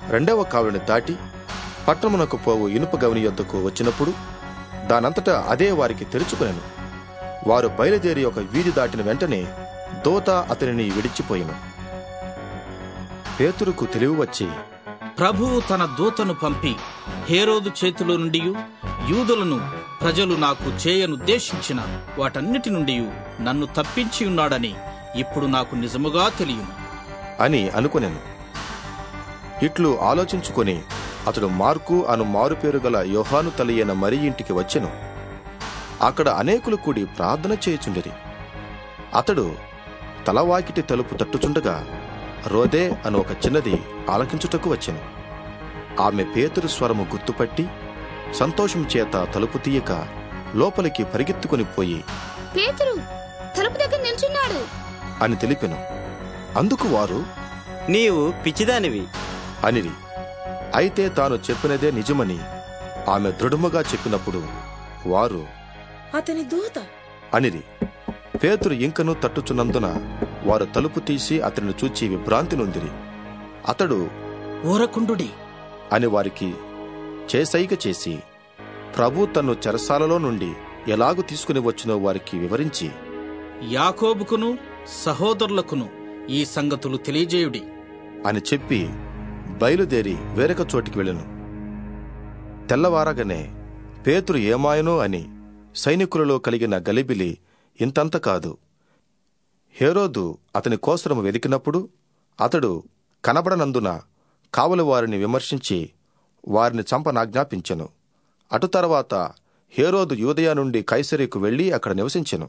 రెండవ కాలువని దాటి పట్టణమునకు పోవు ఇనుప గవని యొద్దకు వచ్చినప్పుడు దానంతటా అదే వారికి తెరుచుకొనెను. వారు బయలుదేరి ఒక వీధి దాటిన వెంటనే దూత అతనిని విడిచిపోయెను. పేతురుకు తెలివి వచ్చి, ప్రభువు తన దూతను పంపి హేరోదు చేతిలో నుండి యూదులను ప్రజలు నాకు చేయనుద్దేశించిన వాటన్నిటి నుండి నన్ను తప్పించి ఉన్నాడని ఇప్పుడు నాకు నిజముగా తెలియను అని అనుకొనెను. ఇట్లు ఆలోచించుకొని అతడు మార్కు అను మారుపేరు గల యోహాను తల్లి అయిన మరి ఇంటికి వచ్చెను. అక్కడ అనేకులు కూడి ప్రార్థన చేయుచుండిరి. అతడు తలవాకిటి తలుపు తట్టుచుండగా రోదే అను ఒక చిన్నది ఆలకించుటకు వచ్చెను. ఆమె పేతురు స్వరము గుర్తుపట్టి సంతోషం చేత తలుపు తీయక లోపలికి పరిగెత్తుకుని పోయి, పేతురు తలుపు దగ్గర నిల్చున్నాడు అని తెలిపెను. అందుకు వారు, నీవు పిచ్చిదానివి అనిరి. అయితే తాను చెప్పినదే నిజమని ఆమె దృఢముగా చెప్పినప్పుడు వారు, అతని దూత అనిరి. పేతురు ఇంకను తట్టుచున్నందున వారు తలుపు తీసి అతనిని చూచి విభ్రాంతి నొందిరి. అతడు ఊరకుండుడి అని వారికి చేసైగ చేసి ప్రభు తన్ను చెరసాలలో నుండి ఎలాగు తీసుకుని వచ్చినో వారికి వివరించి, యాకోబుకును సహోదరులకును ఈ సంగతులు తెలియజేయుడి అని చెప్పి బయలుదేరి వేరొక చోటికి వెళ్ళెను. తెల్లవారగానే పేతురు ఏమాయనో అని సైనికులలో కలిగిన గలిబిలి ఇంతంత కాదు. హేరోదు అతని కోసరము వెదికినప్పుడు అతడు కనబడనందున కావలి వారిని విమర్శించి వారిని చంపనాజ్ఞాపించెను. అటు తర్వాత హేరోదు యూదయ నుండి కైసరీకు వెళ్లి అక్కడ నివసించెను.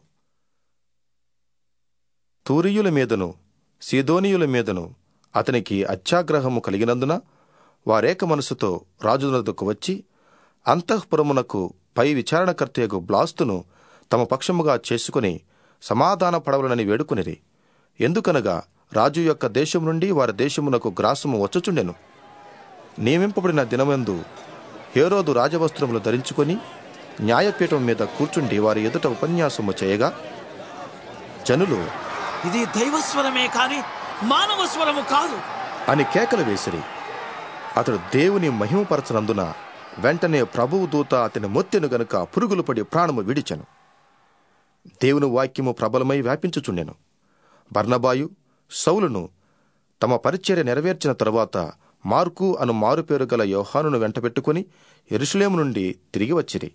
తూరీయుల మీదను సీదోనీయుల మీదను అతనికి అత్యాగ్రహము కలిగినందున వారేక మనసుతో రాజు వద్దకు వచ్చి అంతఃపురమునకు పై విచారణకర్తయగు బ్లాస్తును తమ పక్షముగా చేసుకుని సమాధాన పడవలనని వేడుకొనిరి. ఎందుకనగా రాజు యొక్క దేశం నుండి వారి దేశమునకు గ్రాసము వచ్చుచుండెను. నియమింపబడిన దినమందు హేరోదు రాజవస్త్రములు ధరించుకొని న్యాయపీఠం మీద కూర్చుండి వారి ఎదుట ఉపన్యాసము చేయగా జనులు, ఇది దైవస్వరమే కాని మానవ స్వరము కాదు అని కేకలు వేసిరి. అతడు దేవుని మహిమపరచనందున వెంటనే ప్రభువు దూత అతని మొత్తెను గనుక పురుగులు పడి ప్రాణము విడిచెను. దేవుని వాక్యము ప్రబలమై వ్యాపించుచుండెను. బర్నబాయు సౌలును తమ పరిచర్య నెరవేర్చిన తరువాత మార్కు అను మారుపేరు గల యోహానును వెంటబెట్టుకుని యెరూషలేము నుండి తిరిగి వచ్చిరి.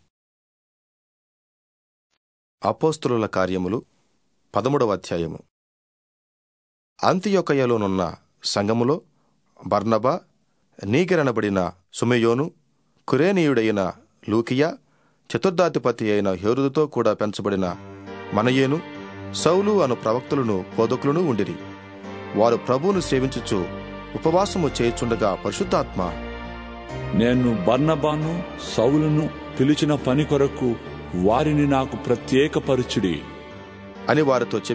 అపోస్తలుల కార్యములు 13వ అధ్యాయము. అంతియొకయలోనున్న సంఘములో బర్నబా, నీగెరనబడిన సుమెయోను, కురేనీయుడైన లూకియా, చతుర్థాధిపతి అయిన హేరోదుతో కూడా పెంచబడిన మనయేను, సౌలు అను ప్రవక్తలను బోధకులను ఉండిరి. వారు ప్రభువును సేవించుచు ఉపవాసము చేయుచుండగా పరిశుద్ధాత్మ, నేను బర్నబాను సౌలును పిలిచిన పని కొరకు వారిని నాకు ప్రత్యేకపరచుడి అని వారితో చెప్పి